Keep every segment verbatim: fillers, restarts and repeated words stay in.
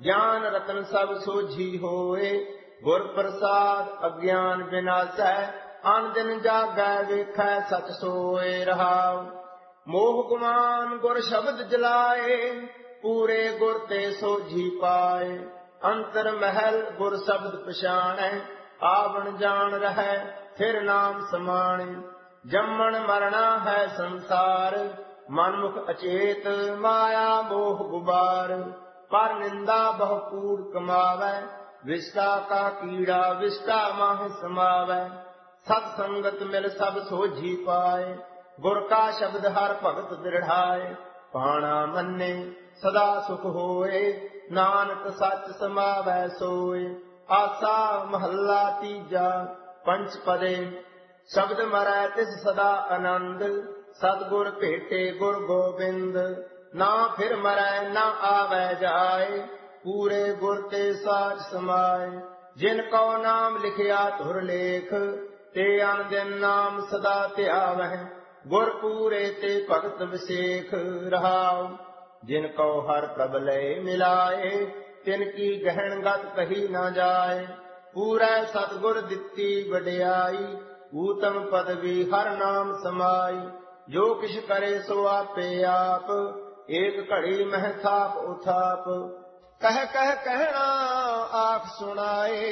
ਗਿਆਨ ਰਤਨ ਸਭ ਸੋਝੀ ਹੋਏ। ਗੁਰ ਪ੍ਰਸਾਦ ਅਗਿਆਨ ਵਿਨਾਸੈ, ਅਨ ਦਿਨ ਜਾਗੈ ਵੇਖੈ ਸਚ ਸੋਏ ਰਹਾਉ। ਮੋਹ ਗੁਮਾਨ ਗੁਰ ਸ਼ਬਦ ਜਲਾਏ, ਪੂਰੇ ਗੁਰ ਤੇ ਸੋਝੀ ਪਾਏ। ਅੰਤਰ ਮਹਿਲ ਗੁਰ ਸ਼ਬਦ ਪਛਾਣੈ, ਆਵਣ ਜਾਣ ਰਹੈ ਫਿਰ ਨਾਮ ਸਮਾਣੇ। ਜੰਮਣ ਮਰਣਾ ਹੈ ਸੰਸਾਰ, ਮਨਮੁਖ ਅਚੇਤ ਮਾਇਆ ਮੋਹ ਗੁਬਾਰ। ਪਰ ਨਿੰਦਾ ਬਹੁ ਕੂੜ ਕਮਾਵੈ, ਵਿਸ਼ਟਾ ਕਾ ਕੀੜਾ ਵਿਸ਼ਟਾ ਮਾਹਿ ਸਮਾਵੈ। ਸਤ ਸੰਗਤ ਮਿਲ ਸਭ ਸੋਝੀ ਪਾਏ, ਗੁਰ ਕਾ ਸ਼ਬਦ ਹਰ ਭਗਤ ਦ੍ਰਿੜਾਏ। ਪਾਣਾ ਮੰਨੇ ਸਦਾ ਸੁਖ ਹੋਏ, ਨਾਨਕ ਸੱਚ ਸਮਾਵੈ ਸੋਏ। ਆਸਾ ਮਹੱਲਾ ਤੀਜਾ। ਪੰਚ ਪਦੇ ਸ਼ਬਦ ਮਰੈ ਤਿਸ ਸਦਾ ਆਨੰਦ, ਸਤਿਗੁਰ ਭੇਟੇ ਗੁਰ ਗੋਬਿੰਦ। ਨਾ ਫਿਰ ਮਰੈ ਨਾ ਆਵੈ ਜਾਏ, ਪੂਰੇ ਗੁਰ ਤੇ ਸਾਚ ਸਮਾਏ। ਜਿਨ ਕਉ ਨਾਮ ਲਿਖਿਆ ਧੁਰ ਲੇਖ, ਤੇ ਅਨ ਦਿਨ ਨਾਮ ਸਦਾ ਧਿਆਵਹਿ। ਗੁਰ ਪੂਰੇ ਤੇ ਭਗਤ ਵਿਸੇਖ ਰਹਾਉ। ਜਿਨ ਕਉ ਹਰ ਪ੍ਰਭ ਲਏ ਮਿਲਾਏ, ਤਿਨ ਕੀ ਗਹਿਣ ਗਤ ਕਹੀ ਨਾ ਜਾਏ। ਪੂਰੈ ਸਤਿਗੁਰ ਦਿੱਤੀ ਵਡਿਆਈ, ਊਤਮ ਪਦਵੀ ਹਰ ਨਾਮ ਸਮਾਈ। ਜੋ ਕਿਛ ਕਰੇ ਸੋ ਆਪੇ ਆਪ, ਏਕ ਘੜੀ ਮਹਿ ਥਾਪ ਉਥਾਪ। ਕਹਿ ਕਹਿ ਕਹਿਣਾ ਆਖ ਸੁਣਾਏ,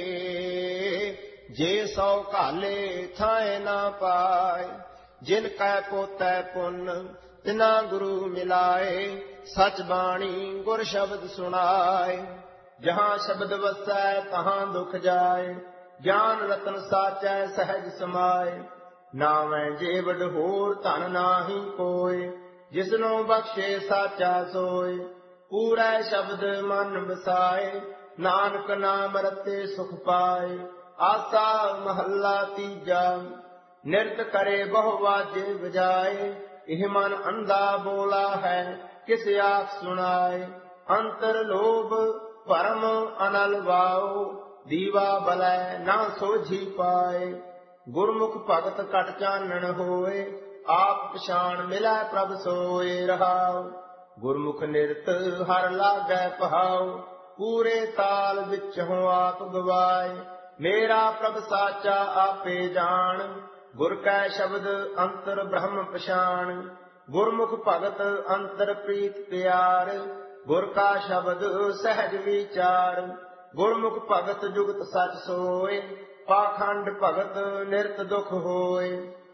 ਜੇ ਸੌ ਘਾਲੇ ਥਾਏ ਨਾ ਪਾਏ। ਜਿਨ ਕੈ ਪੋਤੈ ਪੁੰਨ ਤਿਨਾ ਗੁਰੂ ਮਿਲਾਏ, ਸਚ ਬਾਣੀ ਗੁਰ ਸ਼ਬਦ ਸੁਣਾਏ। ਜਹਾਂ ਸ਼ਬਦ ਵਸੈ ਤਹਾਂ ਦੁਖ ਜਾਏ, ਗਿਆਨ ਰਤਨ ਸਾਚੈ ਸਹਿਜ ਸਮਾਏ। ਨਾਵੇਂ ਜੇਵਡ ਹੋਰ ਧਨ ਨਾਹੀ ਕੋਇ, ਜਿਸਨੂੰ ਬਖਸ਼ੇ ਸਾਚਾ ਸੋਏ। ਪੂਰੈ ਸ਼ਬਦ ਮਨ ਵਸਾਏ, ਨਾਨਕ ਨਾਮ ਰਤੇ ਸੁਖ ਪਾਏ। ਆਸਾ ਮਹੱਲਾ ਤੀਜਾ। ਨਿਰਤ ਕਰੇ ਬਹੁ ਵਾਜੇ ਵਜਾਏ, ਇਹ ਮਨ ਅੰਧਾ ਬੋਲਾ ਹੈ ਕਿਸ ਆਖ ਸੁਣਾਏ। ਅੰਤਰ ਲੋਭ ਭਰਮ ਅਨਲ ਵਾਓ, ਦੀਵਾ ਬਲੈ ਨਾ ਸੋਝੀ ਪਾਏ। ਗੁਰਮੁਖ ਭਗਤ ਕਟ ਚਾਨਣ ਹੋਏ, ਆਪ ਪਛਾਣ ਮਿਲੈ ਪ੍ਰਭ ਸੋਏ ਰਹਾਉ। ਗੁਰਮੁਖ ਨਿਰਤ ਹਰ ਲਾਗੈ ਪਹਾਉ, ਪੂਰੇ ਤਾਲ ਵਿੱਚੋਂ ਆਪ ਗਵਾਏ। ਮੇਰਾ ਪ੍ਰਭ ਸਾਚਾ ਆਪੇ ਜਾਣ, ਗੁਰ ਕੈ ਸ਼ਬਦ ਅੰਤਰ ਬ੍ਰਹਮ ਪਛਾਣ। ਗੁਰਮੁਖ ਭਗਤ ਅੰਤਰ ਪ੍ਰੀਤ ਪਿਆਰ, ਗੁਰ ਕਾ ਸ਼ਬਦ ਸਹਿਜ ਵਿਚਾਰ। ਗੁਰਮੁਖ ਭਗਤ ਜੁਗਤ ਸਚ ਸੋਏ, ਪਾਖੰਡ ਭਗਤ ਨਿਰਤ ਦੁਖ ਹੋਏ।